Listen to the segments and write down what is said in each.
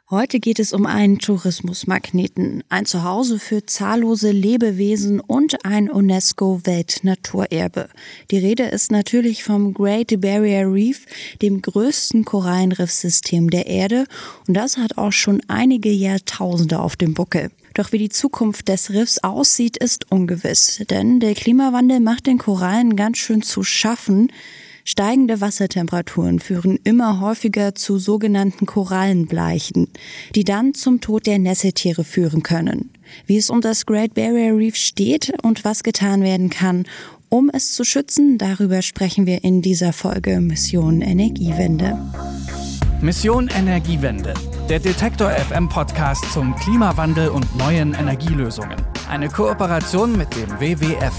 Heute geht es um einen Tourismusmagneten, ein Zuhause für zahllose Lebewesen und ein UNESCO-Weltnaturerbe. Die Rede ist natürlich vom Great Barrier Reef, dem größten Korallenriffsystem der Erde, und das hat auch schon einige Jahrtausende auf dem Buckel. Doch wie die Zukunft des Riffs aussieht, ist ungewiss, denn der Klimawandel macht den Korallen ganz schön zu schaffen. Steigende Wassertemperaturen führen immer häufiger zu sogenannten Korallenbleichen, die dann zum Tod der Nesseltiere führen können. Wie es um das Great Barrier Reef steht und was getan werden kann, um es zu schützen, darüber sprechen wir in dieser Folge Mission Energiewende. Mission Energiewende, der Detektor FM Podcast zum Klimawandel und neuen Energielösungen. Eine Kooperation mit dem WWF.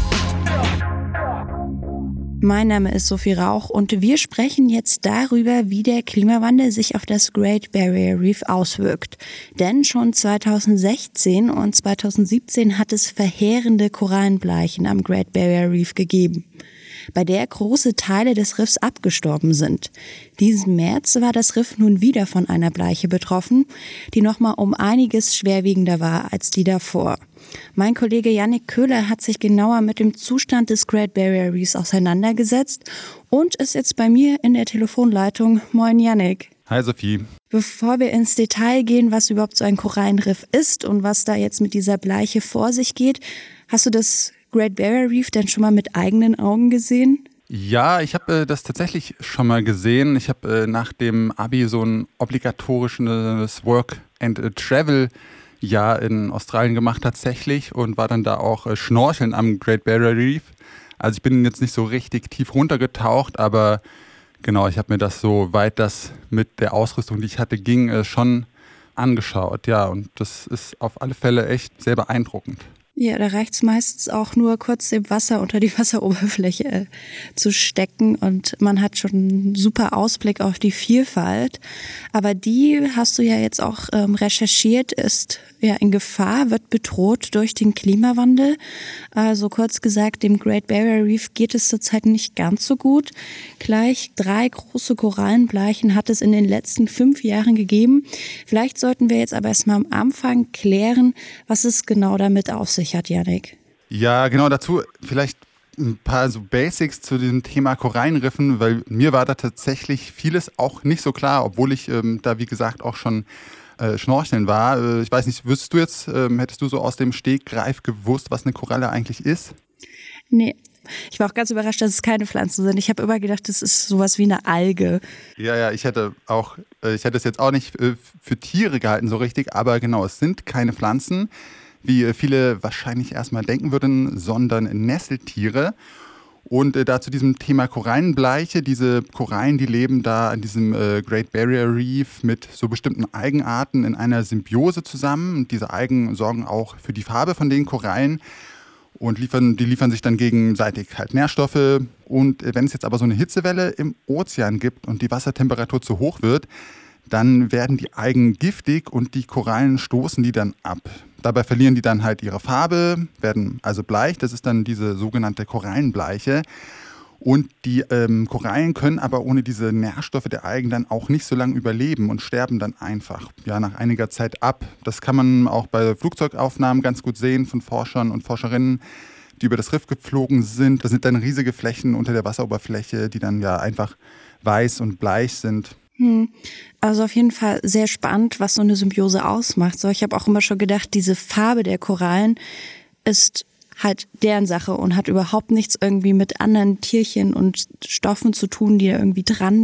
Mein Name ist Sophie Rauch und wir sprechen jetzt darüber, wie der Klimawandel sich auf das Great Barrier Reef auswirkt. Denn schon 2016 und 2017 hat es verheerende Korallenbleichen am Great Barrier Reef gegeben, bei der große Teile des Riffs abgestorben sind. Diesen März war das Riff nun wieder von einer Bleiche betroffen, die nochmal um einiges schwerwiegender war als die davor. Mein Kollege Yannick Köhler hat sich genauer mit dem Zustand des Great Barrier Reefs auseinandergesetzt und ist jetzt bei mir in der Telefonleitung. Moin Yannick. Hi Sophie. Bevor wir ins Detail gehen, was überhaupt so ein Korallenriff ist und was da jetzt mit dieser Bleiche vor sich geht, hast du das Great Barrier Reef denn schon mal mit eigenen Augen gesehen? Ja, ich habe das tatsächlich schon mal gesehen. Ich habe nach dem Abi so ein obligatorisches Work and Travel Jahr in Australien gemacht tatsächlich und war dann da auch schnorcheln am Great Barrier Reef. Also ich bin jetzt nicht so richtig tief runtergetaucht, aber genau, ich habe mir das, so weit das mit der Ausrüstung, die ich hatte, ging, schon angeschaut. Ja, und das ist auf alle Fälle echt sehr beeindruckend. Ja, da reicht's meistens auch nur kurz dem Wasser unter die Wasseroberfläche zu stecken und man hat schon einen super Ausblick auf die Vielfalt. Aber die, hast du ja jetzt auch recherchiert, ist ja in Gefahr, wird bedroht durch den Klimawandel. Also kurz gesagt, dem Great Barrier Reef geht es zurzeit nicht ganz so gut. Gleich 3 große Korallenbleichen hat es in den letzten 5 Jahren gegeben. Vielleicht sollten wir jetzt aber erstmal am Anfang klären, was es genau damit auf sich hat, Yannick. Ja, genau, dazu vielleicht ein paar so Basics zu dem Thema Korallenriffen, weil mir war da tatsächlich vieles auch nicht so klar, obwohl ich da, wie gesagt, auch schon schnorcheln war. Ich weiß nicht, wüsstest du jetzt, hättest du so aus dem Stegreif gewusst, was eine Koralle eigentlich ist? Nee, ich war auch ganz überrascht, dass es keine Pflanzen sind. Ich habe immer gedacht, das ist sowas wie eine Alge. Ja, ich hätte es jetzt auch nicht für Tiere gehalten so richtig, aber genau, es sind keine Pflanzen, wie viele wahrscheinlich erstmal denken würden, sondern Nesseltiere. Und da zu diesem Thema Korallenbleiche, diese Korallen, die leben da an diesem Great Barrier Reef mit so bestimmten Algenarten in einer Symbiose zusammen. Und diese Algen sorgen auch für die Farbe von den Korallen und liefern sich dann gegenseitig halt Nährstoffe. Und wenn es jetzt aber so eine Hitzewelle im Ozean gibt und die Wassertemperatur zu hoch wird, dann werden die Algen giftig und die Korallen stoßen die dann ab. Dabei verlieren die dann halt ihre Farbe, werden also bleich. Das ist dann diese sogenannte Korallenbleiche. Und die Korallen können aber ohne diese Nährstoffe der Algen dann auch nicht so lange überleben und sterben dann einfach nach einiger Zeit ab. Das kann man auch bei Flugzeugaufnahmen ganz gut sehen von Forschern und Forscherinnen, die über das Riff geflogen sind. Das sind dann riesige Flächen unter der Wasseroberfläche, die dann ja einfach weiß und bleich sind. Also auf jeden Fall sehr spannend, was so eine Symbiose ausmacht. So, ich habe auch immer schon gedacht, diese Farbe der Korallen ist halt deren Sache und hat überhaupt nichts irgendwie mit anderen Tierchen und Stoffen zu tun, die da irgendwie dran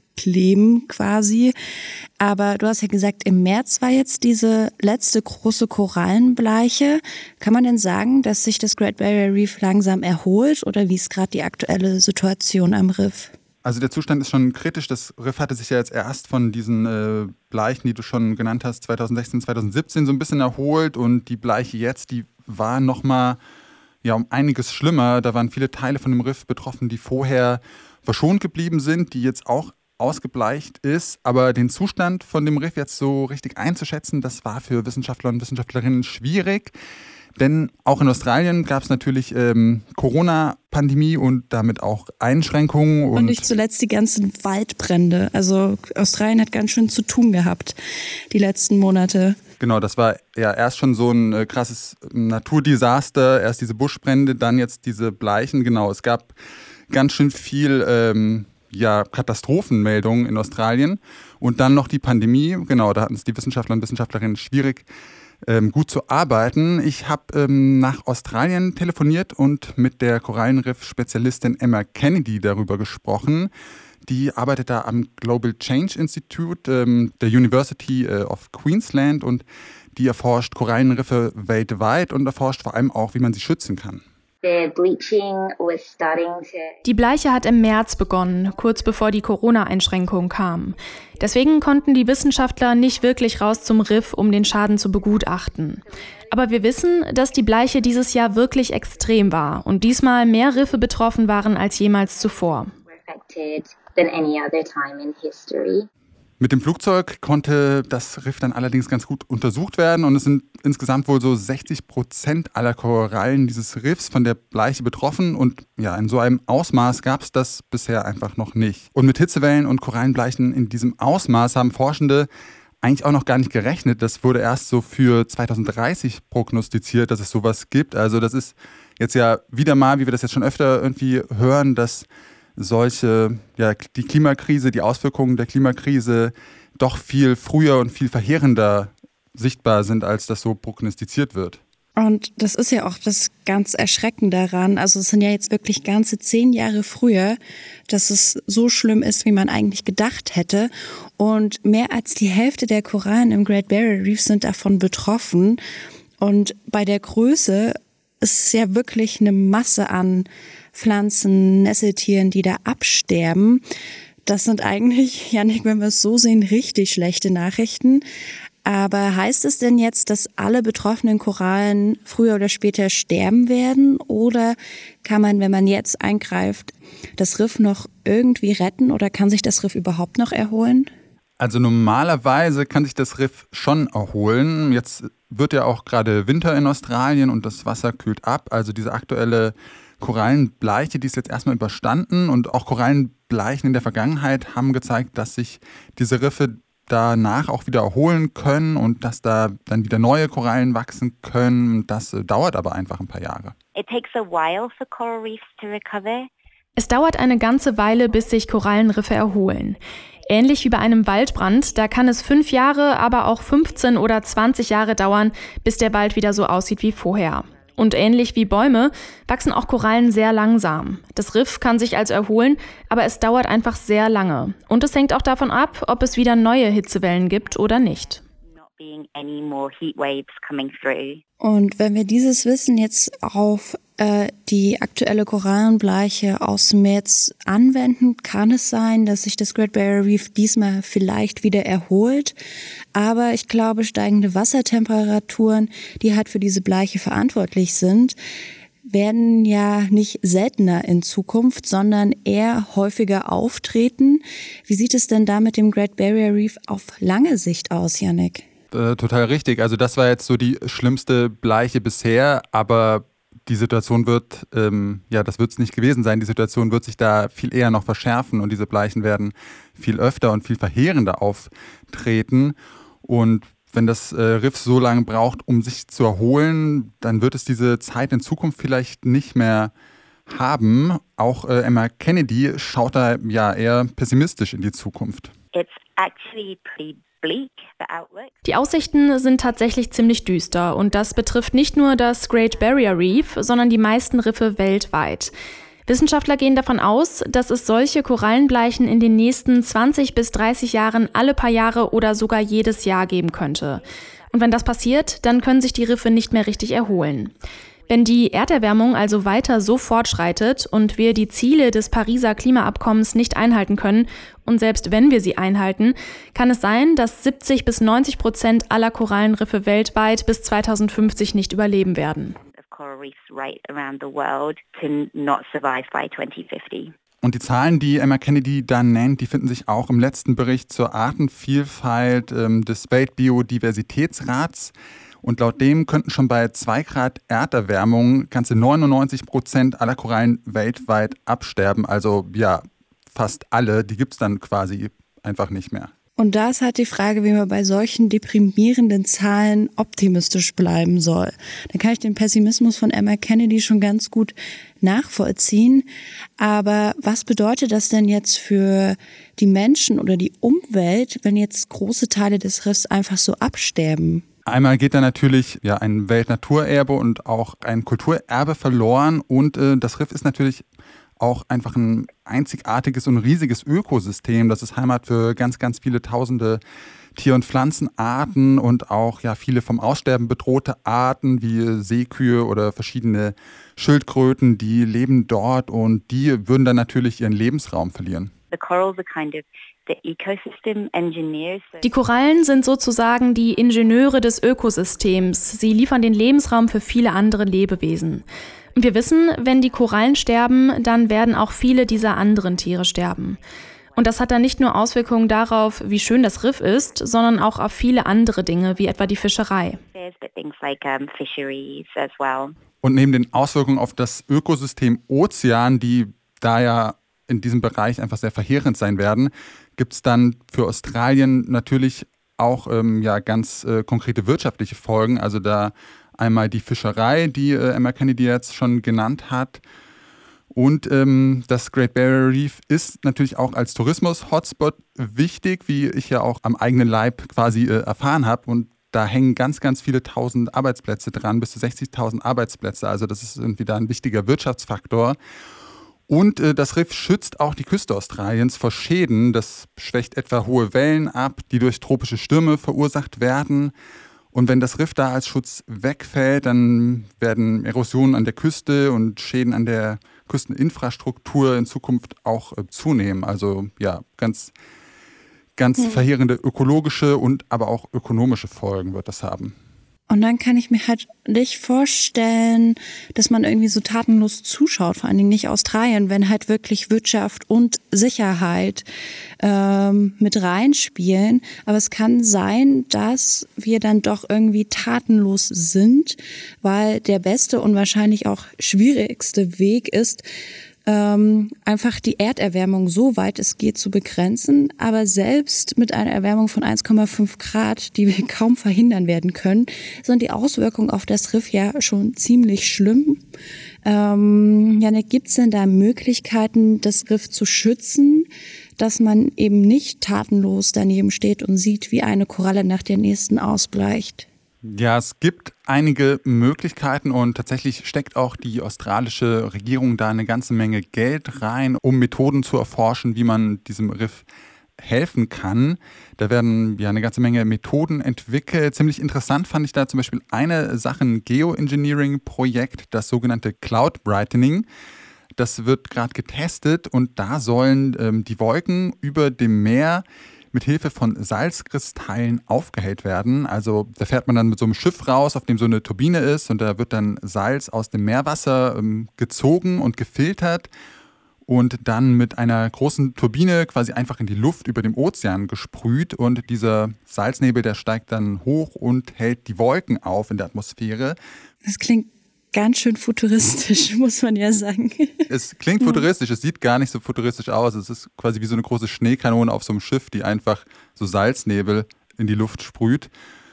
kleben quasi. Aber du hast ja gesagt, im März war jetzt diese letzte große Korallenbleiche. Kann man denn sagen, dass sich das Great Barrier Reef langsam erholt oder wie ist gerade die aktuelle Situation am Riff? Also der Zustand ist schon kritisch. Das Riff hatte sich ja jetzt erst von diesen Bleichen, die du schon genannt hast, 2016, 2017 so ein bisschen erholt. Und die Bleiche jetzt, die war nochmal um einiges schlimmer. Da waren viele Teile von dem Riff betroffen, die vorher verschont geblieben sind, die jetzt auch ausgebleicht ist. Aber den Zustand von dem Riff jetzt so richtig einzuschätzen, das war für Wissenschaftler und Wissenschaftlerinnen schwierig. Denn auch in Australien gab es natürlich Corona-Pandemie und damit auch Einschränkungen. Und nicht zuletzt die ganzen Waldbrände. Also Australien hat ganz schön zu tun gehabt die letzten Monate. Genau, das war ja erst schon so ein krasses Naturdesaster. Erst diese Buschbrände, dann jetzt diese Bleichen. Genau, es gab ganz schön viel Katastrophenmeldungen in Australien. Und dann noch die Pandemie. Genau, da hatten es die Wissenschaftler und Wissenschaftlerinnen schwierig, gut zu arbeiten. Ich habe nach Australien telefoniert und mit der Korallenriff-Spezialistin Emma Kennedy darüber gesprochen. Die arbeitet da am Global Change Institute der University of Queensland und die erforscht Korallenriffe weltweit und erforscht vor allem auch, wie man sie schützen kann. Die Bleiche hat im März begonnen, kurz bevor die Corona-Einschränkungen kamen. Deswegen konnten die Wissenschaftler nicht wirklich raus zum Riff, um den Schaden zu begutachten. Aber wir wissen, dass die Bleiche dieses Jahr wirklich extrem war und diesmal mehr Riffe betroffen waren als jemals zuvor. Mit dem Flugzeug konnte das Riff dann allerdings ganz gut untersucht werden und es sind insgesamt wohl so 60% aller Korallen dieses Riffs von der Bleiche betroffen und ja, in so einem Ausmaß gab es das bisher einfach noch nicht. Und mit Hitzewellen und Korallenbleichen in diesem Ausmaß haben Forschende eigentlich auch noch gar nicht gerechnet. Das wurde erst so für 2030 prognostiziert, dass es sowas gibt. Also das ist jetzt ja wieder mal, wie wir das jetzt schon öfter irgendwie hören, dass die Klimakrise, die Auswirkungen der Klimakrise doch viel früher und viel verheerender sichtbar sind, als das so prognostiziert wird. Und das ist ja auch das ganz Erschreckende daran. Also es sind ja jetzt wirklich ganze 10 Jahre früher, dass es so schlimm ist, wie man eigentlich gedacht hätte. Und mehr als die Hälfte der Korallen im Great Barrier Reef sind davon betroffen. Und bei der Größe ist es ja wirklich eine Masse an Pflanzen, Nesseltieren, die da absterben. Das sind eigentlich, Jannik, wenn wir es so sehen, richtig schlechte Nachrichten. Aber heißt es denn jetzt, dass alle betroffenen Korallen früher oder später sterben werden? Oder kann man, wenn man jetzt eingreift, das Riff noch irgendwie retten? Oder kann sich das Riff überhaupt noch erholen? Also normalerweise kann sich das Riff schon erholen. Jetzt wird ja auch gerade Winter in Australien und das Wasser kühlt ab. Also diese aktuelle Korallenbleiche, die ist jetzt erstmal überstanden. Und auch Korallenbleichen in der Vergangenheit haben gezeigt, dass sich diese Riffe danach auch wieder erholen können und dass da dann wieder neue Korallen wachsen können. Das dauert aber einfach ein paar Jahre. It takes a while for coral reefs to recover. Es dauert eine ganze Weile, bis sich Korallenriffe erholen. Ähnlich wie bei einem Waldbrand, da kann es 5 Jahre, aber auch 15 oder 20 Jahre dauern, bis der Wald wieder so aussieht wie vorher. Und ähnlich wie Bäume wachsen auch Korallen sehr langsam. Das Riff kann sich also erholen, aber es dauert einfach sehr lange. Und es hängt auch davon ab, ob es wieder neue Hitzewellen gibt oder nicht. Und wenn wir dieses Wissen jetzt auf die aktuelle Korallenbleiche aus dem März anwenden, kann es sein, dass sich das Great Barrier Reef diesmal vielleicht wieder erholt. Aber ich glaube, steigende Wassertemperaturen, die halt für diese Bleiche verantwortlich sind, werden ja nicht seltener in Zukunft, sondern eher häufiger auftreten. Wie sieht es denn da mit dem Great Barrier Reef auf lange Sicht aus, Jannik? Total richtig. Also das war jetzt so die schlimmste Bleiche bisher, aber die Situation wird, das wird es nicht gewesen sein. Die Situation wird sich da viel eher noch verschärfen und diese Bleichen werden viel öfter und viel verheerender auftreten. Und wenn das Riff so lange braucht, um sich zu erholen, dann wird es diese Zeit in Zukunft vielleicht nicht mehr haben. Auch Emma Kennedy schaut da ja eher pessimistisch in die Zukunft. It's actually pretty bleak. Die Aussichten sind tatsächlich ziemlich düster und das betrifft nicht nur das Great Barrier Reef, sondern die meisten Riffe weltweit. Wissenschaftler gehen davon aus, dass es solche Korallenbleichen in den nächsten 20 bis 30 Jahren alle paar Jahre oder sogar jedes Jahr geben könnte. Und wenn das passiert, dann können sich die Riffe nicht mehr richtig erholen. Wenn die Erderwärmung also weiter so fortschreitet und wir die Ziele des Pariser Klimaabkommens nicht einhalten können, und selbst wenn wir sie einhalten, kann es sein, dass 70-90% aller Korallenriffe weltweit bis 2050 nicht überleben werden. Und die Zahlen, die Emma Kennedy dann nennt, die finden sich auch im letzten Bericht zur Artenvielfalt des Weltbiodiversitätsrats. Und laut dem könnten schon bei 2 Grad Erderwärmung ganze 99% aller Korallen weltweit absterben. Also ja, fast alle, die gibt es dann quasi einfach nicht mehr. Und da ist halt die Frage, wie man bei solchen deprimierenden Zahlen optimistisch bleiben soll. Da kann ich den Pessimismus von Emma Kennedy schon ganz gut nachvollziehen. Aber was bedeutet das denn jetzt für die Menschen oder die Umwelt, wenn jetzt große Teile des Riffs einfach so absterben? Einmal geht da natürlich ein Weltnaturerbe und auch ein Kulturerbe verloren. Und das Riff ist natürlich auch einfach ein einzigartiges und riesiges Ökosystem. Das ist Heimat für ganz, ganz viele tausende Tier- und Pflanzenarten und auch viele vom Aussterben bedrohte Arten wie Seekühe oder verschiedene Schildkröten, die leben dort und die würden dann natürlich ihren Lebensraum verlieren. Die Korallen sind sozusagen die Ingenieure des Ökosystems. Sie liefern den Lebensraum für viele andere Lebewesen. Und wir wissen, wenn die Korallen sterben, dann werden auch viele dieser anderen Tiere sterben. Und das hat dann nicht nur Auswirkungen darauf, wie schön das Riff ist, sondern auch auf viele andere Dinge, wie etwa die Fischerei. Und neben den Auswirkungen auf das Ökosystem Ozean, die da ja in diesem Bereich einfach sehr verheerend sein werden, gibt es dann für Australien natürlich auch ganz konkrete wirtschaftliche Folgen. Also da einmal die Fischerei, die Emma Kennedy jetzt schon genannt hat. Und das Great Barrier Reef ist natürlich auch als Tourismus-Hotspot wichtig, wie ich ja auch am eigenen Leib quasi erfahren habe. Und da hängen ganz, ganz viele tausend Arbeitsplätze dran, bis zu 60.000 Arbeitsplätze. Also das ist irgendwie da ein wichtiger Wirtschaftsfaktor. Und das Riff schützt auch die Küste Australiens vor Schäden. Das schwächt etwa hohe Wellen ab, die durch tropische Stürme verursacht werden. Und wenn das Riff da als Schutz wegfällt, dann werden Erosionen an der Küste und Schäden an der Küsteninfrastruktur in Zukunft auch zunehmen. Also ganz verheerende ökologische und aber auch ökonomische Folgen wird das haben. Und dann kann ich mir halt nicht vorstellen, dass man irgendwie so tatenlos zuschaut, vor allen Dingen nicht Australien, wenn halt wirklich Wirtschaft und Sicherheit mit reinspielen. Aber es kann sein, dass wir dann doch irgendwie tatenlos sind, weil der beste und wahrscheinlich auch schwierigste Weg ist, einfach die Erderwärmung so weit es geht zu begrenzen. Aber selbst mit einer Erwärmung von 1,5 Grad, die wir kaum verhindern werden können, sind die Auswirkungen auf das Riff ja schon ziemlich schlimm. Janek, gibt es denn da Möglichkeiten, das Riff zu schützen, dass man eben nicht tatenlos daneben steht und sieht, wie eine Koralle nach der nächsten ausbleicht? Ja, es gibt einige Möglichkeiten und tatsächlich steckt auch die australische Regierung da eine ganze Menge Geld rein, um Methoden zu erforschen, wie man diesem Riff helfen kann. Da werden eine ganze Menge Methoden entwickelt. Ziemlich interessant fand ich da zum Beispiel eine Sache, ein Geoengineering-Projekt, das sogenannte Cloud Brightening. Das wird gerade getestet und da sollen die Wolken über dem Meer mit Hilfe von Salzkristallen aufgehellt werden. Also da fährt man dann mit so einem Schiff raus, auf dem so eine Turbine ist und da wird dann Salz aus dem Meerwasser gezogen und gefiltert und dann mit einer großen Turbine quasi einfach in die Luft über dem Ozean gesprüht und dieser Salznebel, der steigt dann hoch und hält die Wolken auf in der Atmosphäre. Das klingt ganz schön futuristisch, muss man ja sagen. Es klingt futuristisch, es sieht gar nicht so futuristisch aus. Es ist quasi wie so eine große Schneekanone auf so einem Schiff, die einfach so Salznebel in die Luft sprüht.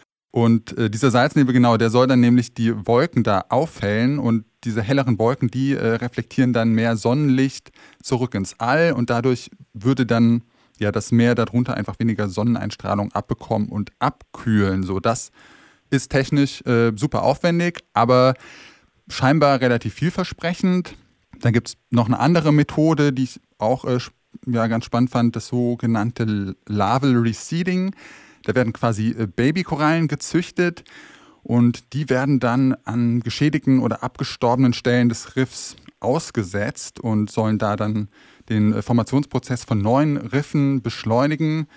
Und dieser Salznebel, genau, der soll dann nämlich die Wolken da aufhellen und diese helleren Wolken, die reflektieren dann mehr Sonnenlicht zurück ins All und dadurch würde dann das Meer darunter einfach weniger Sonneneinstrahlung abbekommen und abkühlen. So, das ist technisch super aufwendig, aber scheinbar relativ vielversprechend. Dann gibt es noch eine andere Methode, die ich auch ganz spannend fand, das sogenannte Larval Reseeding. Da werden quasi Babykorallen gezüchtet und die werden dann an geschädigten oder abgestorbenen Stellen des Riffs ausgesetzt und sollen da dann den Formationsprozess von neuen Riffen beschleunigen.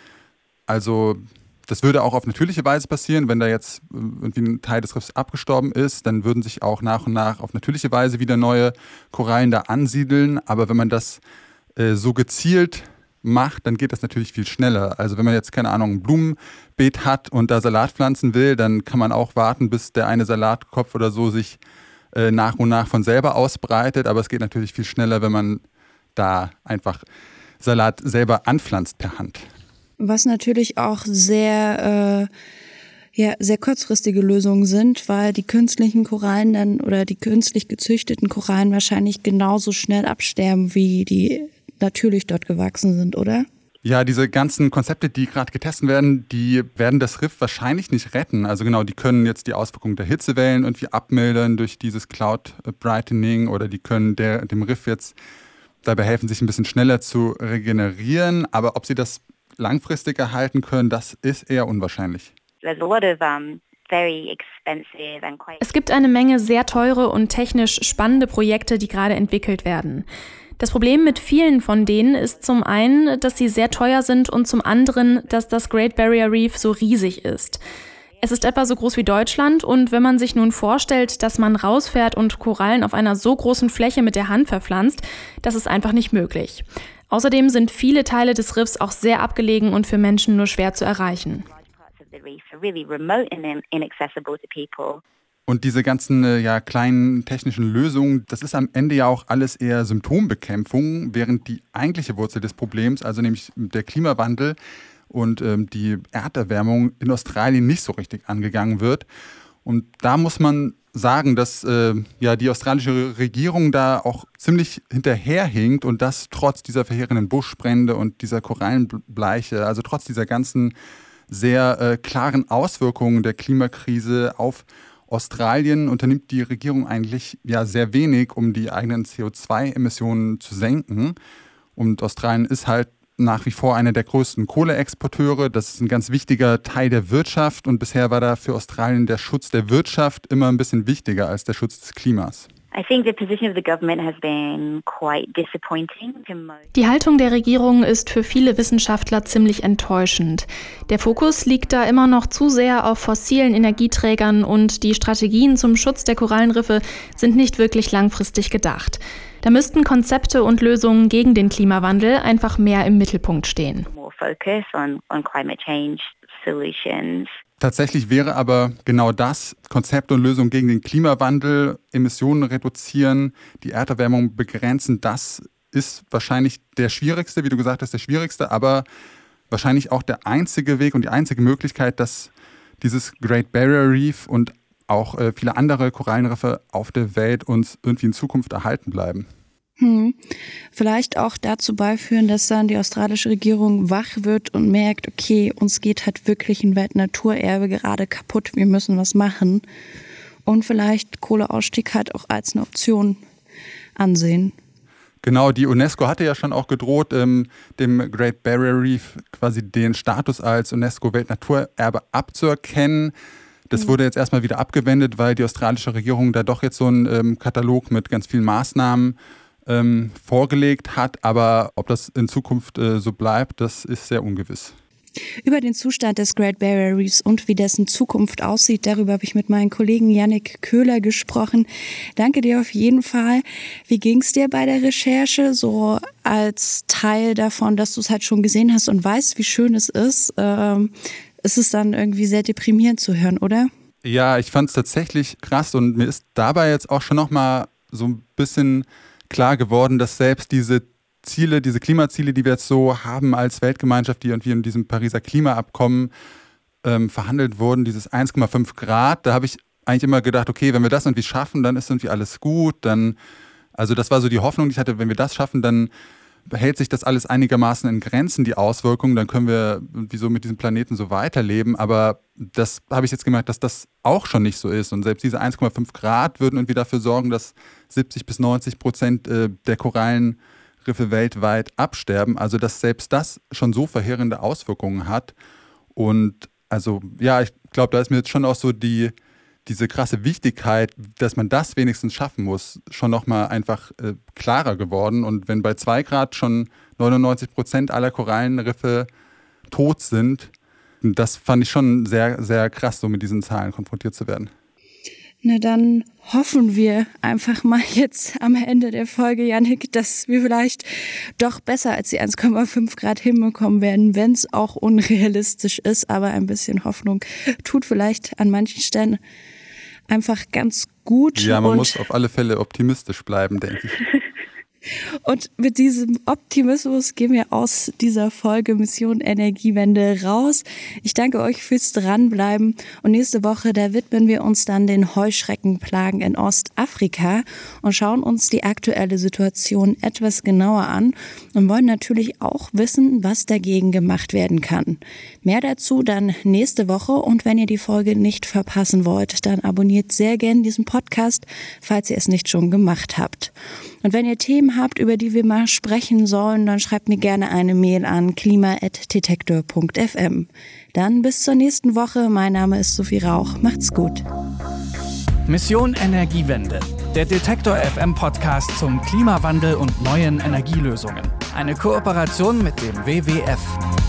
Also das würde auch auf natürliche Weise passieren, wenn da jetzt irgendwie ein Teil des Riffs abgestorben ist, dann würden sich auch nach und nach auf natürliche Weise wieder neue Korallen da ansiedeln. Aber wenn man das so gezielt macht, dann geht das natürlich viel schneller. Also wenn man jetzt, keine Ahnung, ein Blumenbeet hat und da Salat pflanzen will, dann kann man auch warten, bis der eine Salatkopf oder so sich nach und nach von selber ausbreitet. Aber es geht natürlich viel schneller, wenn man da einfach Salat selber anpflanzt per Hand. Was natürlich auch sehr kurzfristige Lösungen sind, weil die künstlichen Korallen dann oder die künstlich gezüchteten Korallen wahrscheinlich genauso schnell absterben, wie die natürlich dort gewachsen sind, oder? Ja, diese ganzen Konzepte, die gerade getestet werden, die werden das Riff wahrscheinlich nicht retten. Also genau, die können jetzt die Auswirkungen der Hitzewellen irgendwie abmildern durch dieses Cloud Brightening oder die können dem Riff jetzt dabei helfen, sich ein bisschen schneller zu regenerieren. Aber ob sie das langfristig erhalten können, das ist eher unwahrscheinlich. Es gibt eine Menge sehr teure und technisch spannende Projekte, die gerade entwickelt werden. Das Problem mit vielen von denen ist zum einen, dass sie sehr teuer sind und zum anderen, dass das Great Barrier Reef so riesig ist. Es ist etwa so groß wie Deutschland und wenn man sich nun vorstellt, dass man rausfährt und Korallen auf einer so großen Fläche mit der Hand verpflanzt, das ist einfach nicht möglich. Außerdem sind viele Teile des Riffs auch sehr abgelegen und für Menschen nur schwer zu erreichen. Und diese ganzen kleinen technischen Lösungen, das ist am Ende ja auch alles eher Symptombekämpfung, während die eigentliche Wurzel des Problems, also nämlich der Klimawandel und die Erderwärmung in Australien nicht so richtig angegangen wird. Und da muss man sagen, dass die australische Regierung da auch ziemlich hinterherhinkt und das trotz dieser verheerenden Buschbrände und dieser Korallenbleiche, also trotz dieser ganzen sehr klaren Auswirkungen der Klimakrise auf Australien unternimmt die Regierung eigentlich sehr wenig, um die eigenen CO2-Emissionen zu senken. Und Australien ist halt nach wie vor einer der größten Kohleexporteure. Das ist ein ganz wichtiger Teil der Wirtschaft und bisher war da für Australien der Schutz der Wirtschaft immer ein bisschen wichtiger als der Schutz des Klimas. Die Haltung der Regierung ist für viele Wissenschaftler ziemlich enttäuschend. Der Fokus liegt da immer noch zu sehr auf fossilen Energieträgern und die Strategien zum Schutz der Korallenriffe sind nicht wirklich langfristig gedacht. Da müssten Konzepte und Lösungen gegen den Klimawandel einfach mehr im Mittelpunkt stehen. Tatsächlich wäre aber genau das, Konzept und Lösung gegen den Klimawandel, Emissionen reduzieren, die Erderwärmung begrenzen, das ist wahrscheinlich der schwierigste, wie du gesagt hast, der schwierigste, aber wahrscheinlich auch der einzige Weg und die einzige Möglichkeit, dass dieses Great Barrier Reef und auch viele andere Korallenriffe auf der Welt uns irgendwie in Zukunft erhalten bleiben. Vielleicht auch dazu beiführen, dass dann die australische Regierung wach wird und merkt, okay, uns geht halt wirklich ein Weltnaturerbe gerade kaputt, wir müssen was machen. Und vielleicht Kohleausstieg halt auch als eine Option ansehen. Genau, die UNESCO hatte ja schon auch gedroht, dem Great Barrier Reef quasi den Status als UNESCO-Weltnaturerbe abzuerkennen. Das wurde jetzt erstmal wieder abgewendet, weil die australische Regierung da doch jetzt so einen Katalog mit ganz vielen Maßnahmen vorgelegt hat. Aber ob das in Zukunft so bleibt, das ist sehr ungewiss. Über den Zustand des Great Barrier Reefs und wie dessen Zukunft aussieht, darüber habe ich mit meinem Kollegen Yannick Köhler gesprochen. Danke dir auf jeden Fall. Wie ging es dir bei der Recherche, so als Teil davon, dass du es halt schon gesehen hast und weißt, wie schön es ist? Ist es dann irgendwie sehr deprimierend zu hören, oder? Ja, ich fand es tatsächlich krass und mir ist dabei jetzt auch schon nochmal so ein bisschen klar geworden, dass selbst diese Ziele, diese Klimaziele, die wir jetzt so haben als Weltgemeinschaft, die irgendwie in diesem Pariser Klimaabkommen verhandelt wurden, dieses 1,5 Grad, da habe ich eigentlich immer gedacht, okay, wenn wir das irgendwie schaffen, dann ist irgendwie alles gut. Also das war so die Hoffnung, die ich hatte, wenn wir das schaffen, dann hält sich das alles einigermaßen in Grenzen, die Auswirkungen, dann können wir irgendwie so mit diesem Planeten so weiterleben. Aber das habe ich jetzt gemerkt, dass das auch schon nicht so ist. Und selbst diese 1,5 Grad würden irgendwie dafür sorgen, dass 70-90% der Korallenriffe weltweit absterben. Also dass selbst das schon so verheerende Auswirkungen hat. Und also ja, ich glaube, da ist mir jetzt schon auch so diese krasse Wichtigkeit, dass man das wenigstens schaffen muss, schon nochmal einfach klarer geworden. Und wenn bei 2 Grad schon 99% aller Korallenriffe tot sind, das fand ich schon sehr, sehr krass, so mit diesen Zahlen konfrontiert zu werden. Na dann hoffen wir einfach mal jetzt am Ende der Folge, Jannik, dass wir vielleicht doch besser als die 1,5 Grad hinbekommen werden, wenn es auch unrealistisch ist. Aber ein bisschen Hoffnung tut vielleicht an manchen Stellen einfach ganz gut. Ja, man muss auf alle Fälle optimistisch bleiben, denke ich. Und mit diesem Optimismus gehen wir aus dieser Folge Mission Energiewende raus. Ich danke euch fürs Dranbleiben und nächste Woche, da widmen wir uns dann den Heuschreckenplagen in Ostafrika und schauen uns die aktuelle Situation etwas genauer an und wollen natürlich auch wissen, was dagegen gemacht werden kann. Mehr dazu dann nächste Woche und wenn ihr die Folge nicht verpassen wollt, dann abonniert sehr gern diesen Podcast, falls ihr es nicht schon gemacht habt. Und wenn ihr Themen habt, über die wir mal sprechen sollen, dann schreibt mir gerne eine Mail an klima@detektor.fm. Dann bis zur nächsten Woche. Mein Name ist Sophie Rauch. Macht's gut. Mission Energiewende. Der Detektor FM Podcast zum Klimawandel und neuen Energielösungen. Eine Kooperation mit dem WWF.